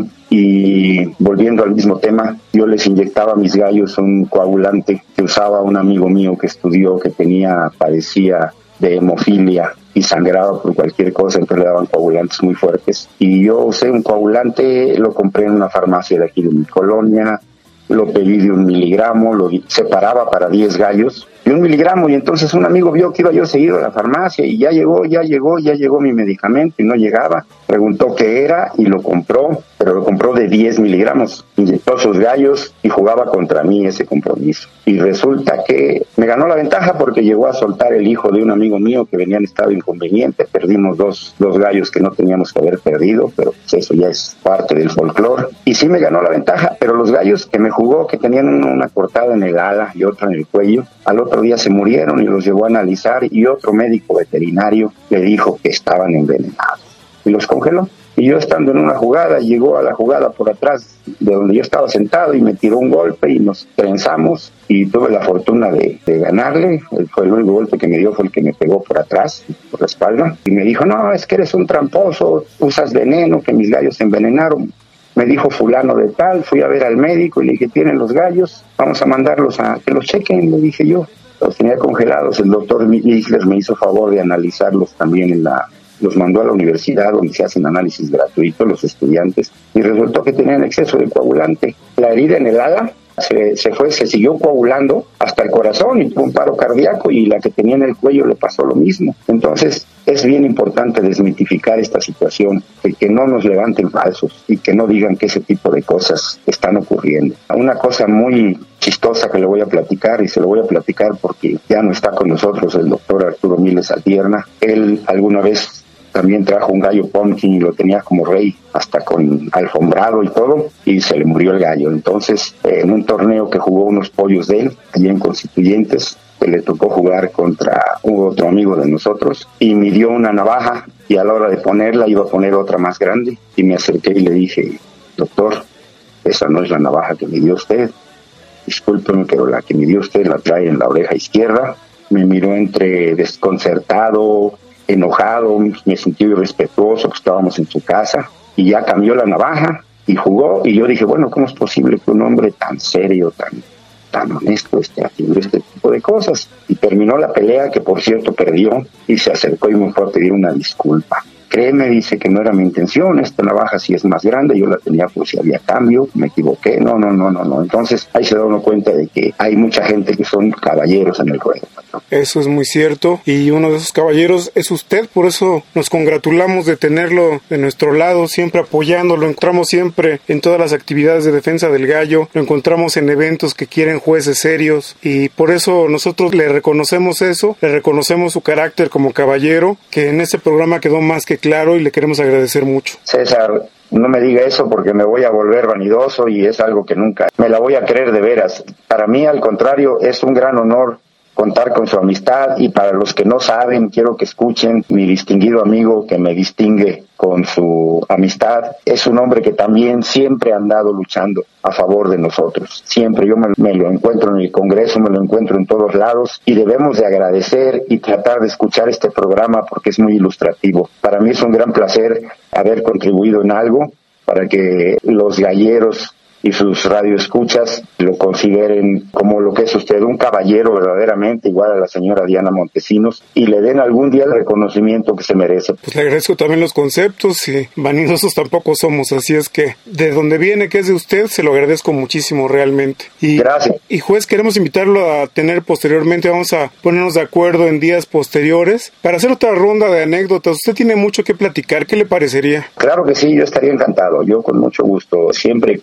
y volviendo al mismo tema, yo les inyectaba a mis gallos un coagulante que usaba un amigo mío que estudió, que tenía, padecía de hemofilia y sangraba por cualquier cosa, entonces le daban coagulantes muy fuertes. Y yo usé un coagulante, lo compré en una farmacia de aquí de mi colonia, lo pedí de un miligramo, lo separaba para diez gallos, de un miligramo, y entonces un amigo vio que iba yo seguido a la farmacia y ya llegó, ya llegó, ya llegó mi medicamento y no llegaba, preguntó qué era y lo compró, pero lo compró de diez miligramos, inyectó sus gallos y jugaba contra mí ese compromiso. Y resulta que me ganó la ventaja porque llegó a soltar el hijo de un amigo mío que venía en estado inconveniente, perdimos dos, dos gallos que no teníamos que haber perdido, pero pues eso ya es parte del folclore, y sí me ganó la ventaja, pero los gallos que me jugó, que tenían una cortada en el ala y otra en el cuello, al otro día se murieron y los llevó a analizar y otro médico veterinario le dijo que estaban envenenados y los congeló. Y yo estando en una jugada, llegó a la jugada por atrás de donde yo estaba sentado y me tiró un golpe y nos trenzamos y tuve la fortuna de, de ganarle. Fue el único golpe que me dio, fue el que me pegó por atrás, por la espalda. Y me dijo, no, es que eres un tramposo, usas veneno, que mis gallos se envenenaron. Me dijo fulano de tal, fui a ver al médico y le dije, tienen los gallos, vamos a mandarlos a que los chequen, le dije yo. Los tenía congelados, el doctor Isler me hizo favor de analizarlos también en la... Los mandó a la universidad donde se hacen análisis gratuitos los estudiantes y resultó que tenían exceso de coagulante. La herida en el ala se, se fue, se siguió coagulando hasta el corazón y tuvo un paro cardíaco y la que tenía en el cuello le pasó lo mismo. Entonces es bien importante desmitificar esta situación, de que no nos levanten falsos y que no digan que ese tipo de cosas están ocurriendo. Una cosa muy chistosa que le voy a platicar, y se lo voy a platicar porque ya no está con nosotros el doctor Arturo Miles Altierna. Él alguna vez también trajo un gallo pumpkin y lo tenía como rey, hasta con alfombrado y todo, y se le murió el gallo. Entonces, en un torneo que jugó unos pollos de él, allí en Constituyentes, que le tocó jugar contra otro amigo de nosotros, y midió una navaja, y a la hora de ponerla iba a poner otra más grande, y me acerqué y le dije, doctor, esa no es la navaja que midió usted, discúlpeme, pero la que midió usted la trae en la oreja izquierda. Me miró entre desconcertado, enojado, me sentí irrespetuoso, que estábamos en su casa, y ya cambió la navaja y jugó, y yo dije, bueno, ¿cómo es posible que un hombre tan serio, tan, tan honesto esté haciendo este tipo de cosas? Y terminó la pelea, que por cierto perdió, y se acercó y me fue a pedir una disculpa. Créeme, dice que no era mi intención, esta navaja sí es más grande, yo la tenía por si había cambio, me equivoqué, no, no, no, no, no. Entonces ahí se da uno cuenta de que hay mucha gente que son caballeros en el ruedo. Eso es muy cierto, y uno de esos caballeros es usted, por eso nos congratulamos de tenerlo de nuestro lado, siempre apoyando, lo encontramos siempre en todas las actividades de defensa del gallo, lo encontramos en eventos que quieren jueces serios, y por eso nosotros le reconocemos eso, le reconocemos su carácter como caballero, que en este programa quedó más que claro y le queremos agradecer mucho. César, no me diga eso porque me voy a volver vanidoso y es algo que nunca me la voy a creer de veras. Para mí, al contrario, es un gran honor contar con su amistad, y para los que no saben, quiero que escuchen, mi distinguido amigo que me distingue con su amistad es un hombre que también siempre ha andado luchando a favor de nosotros. Siempre yo me, me lo encuentro en el Congreso, me lo encuentro en todos lados, y debemos de agradecer y tratar de escuchar este programa porque es muy ilustrativo. Para mí es un gran placer haber contribuido en algo para que los galleros y sus radioescuchas lo consideren como lo que es usted, un caballero verdaderamente, igual a la señora Diana Montesinos, y le den algún día el reconocimiento que se merece. Pues le agradezco también los conceptos, y vanidosos tampoco somos, así es que de donde viene, que es de usted, se lo agradezco muchísimo realmente. Y, Gracias. Y juez, queremos invitarlo a tener posteriormente, vamos a ponernos de acuerdo en días posteriores para hacer otra ronda de anécdotas. Usted tiene mucho que platicar, ¿qué le parecería? Claro que sí, yo estaría encantado, yo con mucho gusto, siempre y cuando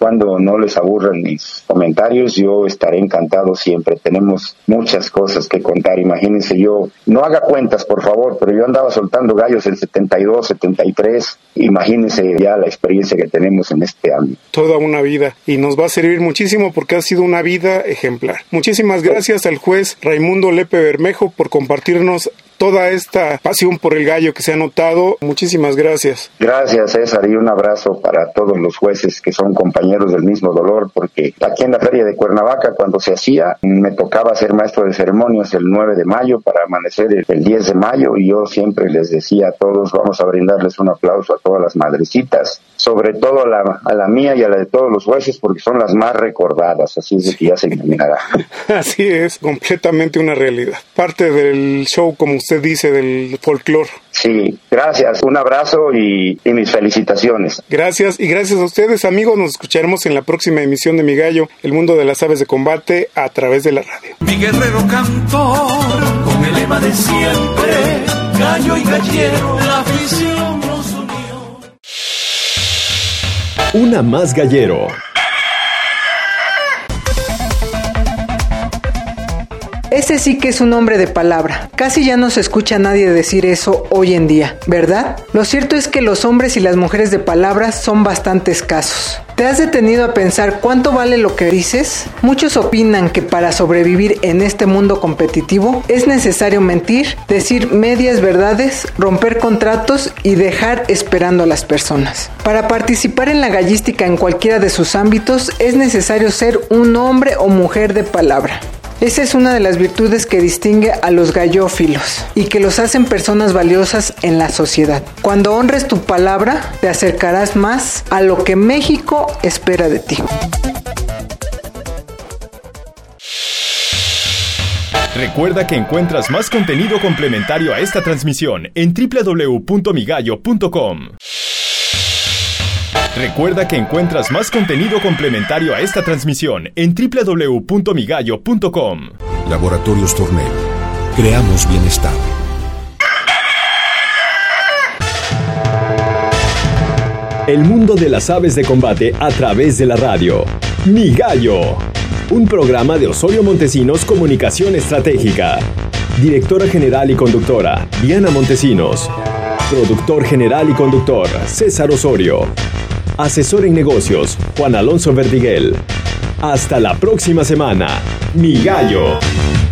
no les aburran mis comentarios, yo estaré encantado siempre. Tenemos muchas cosas que contar. Imagínense, yo, no haga cuentas por favor, pero yo andaba soltando gallos en setenta y dos, setenta y tres. Imagínense ya la experiencia que tenemos en este ámbito. Toda una vida, y nos va a servir muchísimo porque ha sido una vida ejemplar. Muchísimas gracias al juez Raimundo Lepe Bermejo por compartirnos toda esta pasión por el gallo que se ha notado. Muchísimas gracias. Gracias, César, y un abrazo para todos los jueces que son compañeros del mismo dolor, porque aquí en la feria de Cuernavaca, cuando se hacía, me tocaba ser maestro de ceremonias el nueve de mayo para amanecer el, el diez de mayo, y yo siempre les decía a todos, vamos a brindarles un aplauso a todas las madrecitas, sobre todo a la, a la mía y a la de todos los jueces, porque son las más recordadas, así es de que ya se imaginará. Así es, completamente una realidad. Parte del show, como usted dice, del folclore. Sí, gracias, un abrazo y, y mis felicitaciones. Gracias, y gracias a ustedes, amigos. Nos escucharemos en la próxima emisión de Mi Gallo, el mundo de las aves de combate, a través de la radio. Mi guerrero cantor, con el lema de siempre, gallo y gallero, la afición nos unió. Una más gallero. Ese sí que es un hombre de palabra. Casi ya no se escucha a nadie decir eso hoy en día, ¿verdad? Lo cierto es que los hombres y las mujeres de palabras son bastante escasos. ¿Te has detenido a pensar cuánto vale lo que dices? Muchos opinan que para sobrevivir en este mundo competitivo es necesario mentir, decir medias verdades, romper contratos y dejar esperando a las personas. Para participar en la gallística en cualquiera de sus ámbitos es necesario ser un hombre o mujer de palabra. Esa es una de las virtudes que distingue a los gallófilos y que los hacen personas valiosas en la sociedad. Cuando honres tu palabra, te acercarás más a lo que México espera de ti. Recuerda que encuentras más contenido complementario a esta transmisión en doble u doble u doble u punto mi gallo punto com. Recuerda que encuentras más contenido complementario a esta transmisión en doble u doble u doble u punto mi gallo punto com. Laboratorios Tornel. Creamos bienestar. El mundo de las aves de combate a través de la radio. Mi Gallo. Un programa de Osorio Montesinos Comunicación Estratégica. Directora general y conductora, Diana Montesinos. Productor general y conductor, César Osorio. Asesor en negocios, Juan Alonso Verdiguel. Hasta la próxima semana. Mi Gallo.